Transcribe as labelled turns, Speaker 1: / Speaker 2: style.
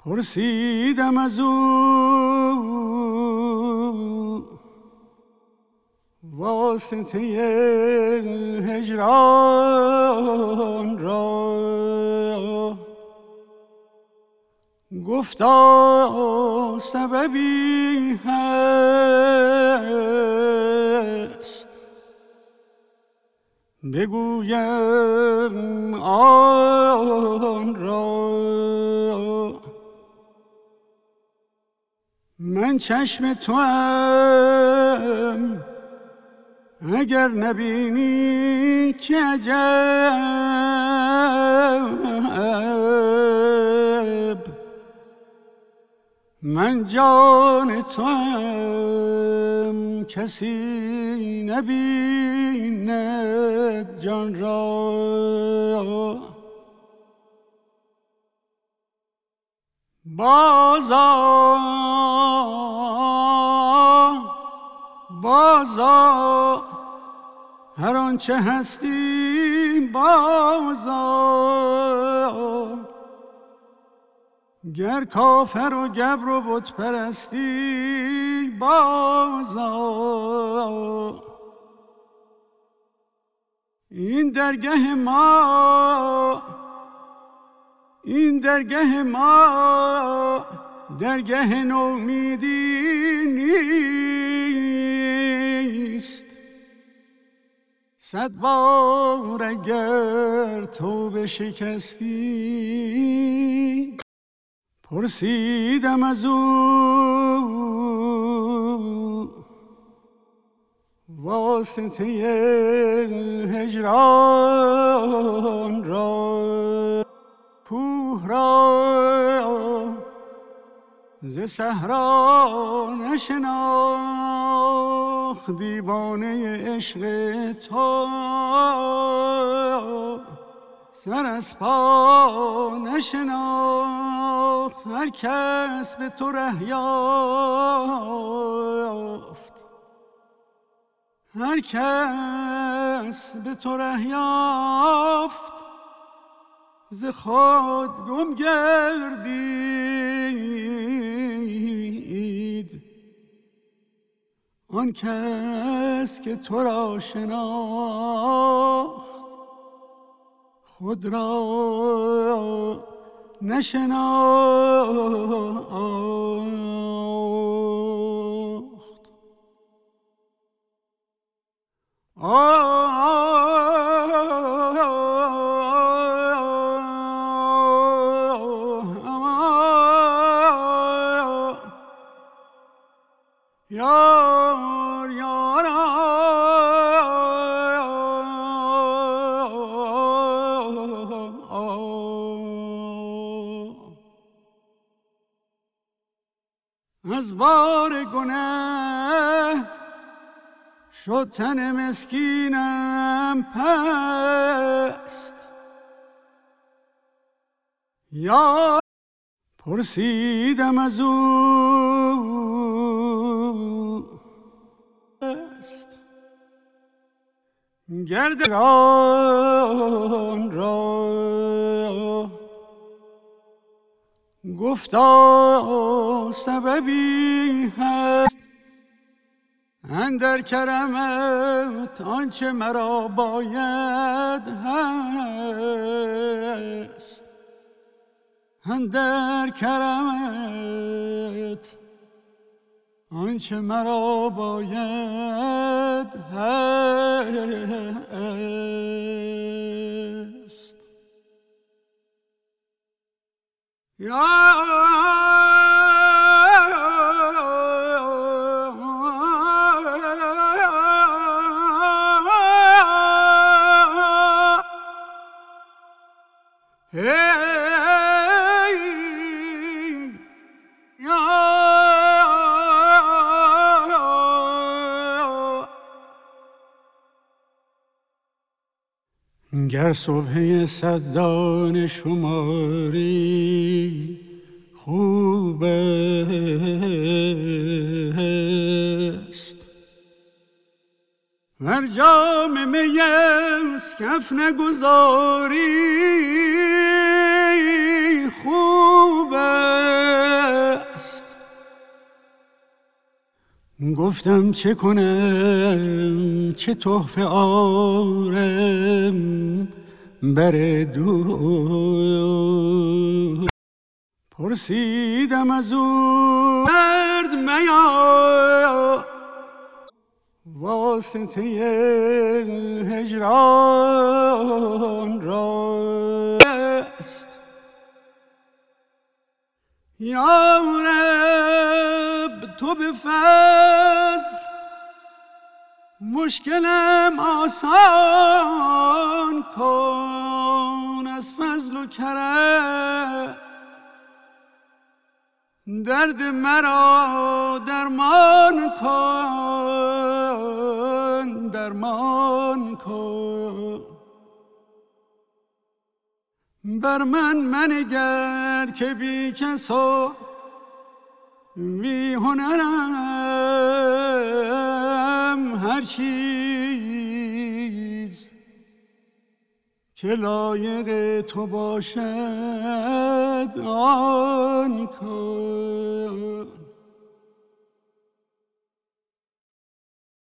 Speaker 1: پرسیدم از او واسطه هجران را، گفتا سببی هست بگویم آن را. من چشم توام اگر نبینی چه عجب، من جان توام کسی نبیند جان را. بازا هر آنچه هستی بازا، گر کافر و گبر و بت پرستی بازا. این درگه ما درگه نومیدی نیست. 100 بار اگر توبه شکستی. پرسیدم از او واسطه هجران را، کوه را ز صحرا نشناخت دیوانه عشق تو، سر از پا نشناخت هر کس به تو ره یافت، هر کس به تو ره یافت ز خود گم گردید. آن کس که تو را شناخت خود را نشناخت. یار یارا از بار گناه شد تن مسکینم پست. یا پرسیدم از او گردان را، گفتا سببی هست اندر کرمت آنچه مرا باید هست، اندر کرمت آنچه مرا باید هست. یا گر صبح 100 دانه شماری خوب است، ور جام می از کف نگذاری خوب است. گفتم چه کنم چه تحفه آرم بر دو. پرسیدم از او مرد میا واسطه هجران را است. یا رب تو به فضل مشکلم آسان کن، از فضل و کرم درد مرا درمان کن، درمان کن. بر من منگر که بی کس و بی هنرم، هر چیز که لایق تو باشد آن کن.